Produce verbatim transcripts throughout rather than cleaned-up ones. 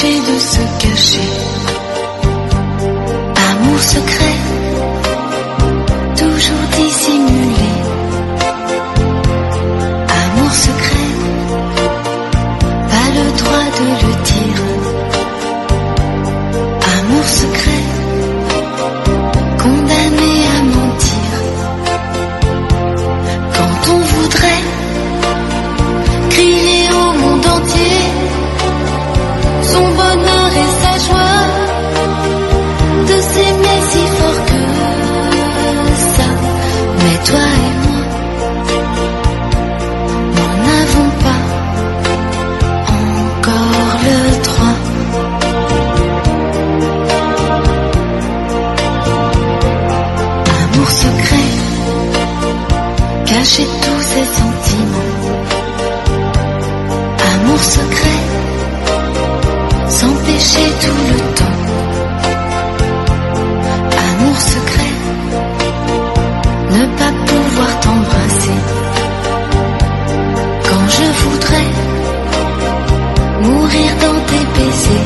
empêcher de se cacher. Amour secret, toujours dissimulé. Amour secret, pas le droit de le dire. Amour secret, condamné à mentir. Quand on voudrait crier au monde entier son bonheur et sa joie, de s'aimer si fort que ça. Mais toi et moi n'en avons pas encore le droit. Amour secret, cacher tous ses sentiments. Amour secret, s'empêcher tout le temps. Amour secret, ne pas pouvoir t'embrasser. Quand je voudrais mourir dans tes baisers.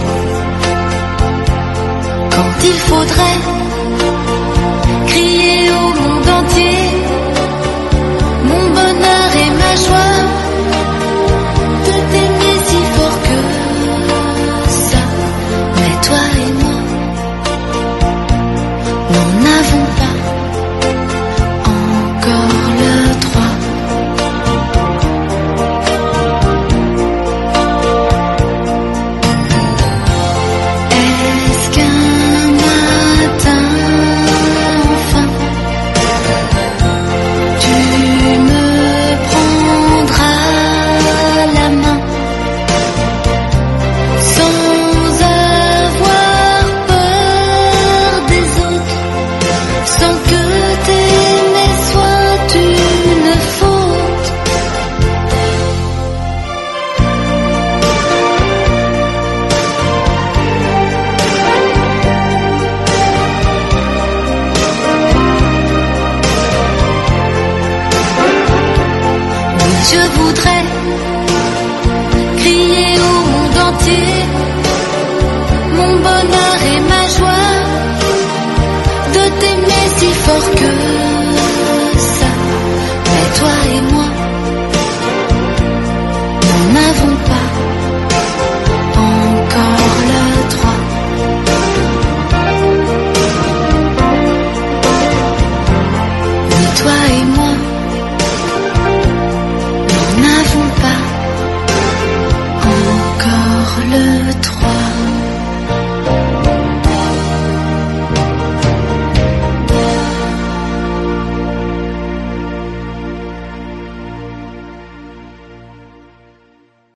Quand il faudrait crier au monde entier mon bonheur et ma joie, de t'aimer si fort que ça. Mais toi et moi n'en avons pas encore le droit. Est-ce qu'un matin enfin tu me prendras la main sans avoir peur des autres, sans que t'aimer soit une faute? Oui, je voudrais crier au monde entier mon bonheur et ma joie, de t'aimer si fort que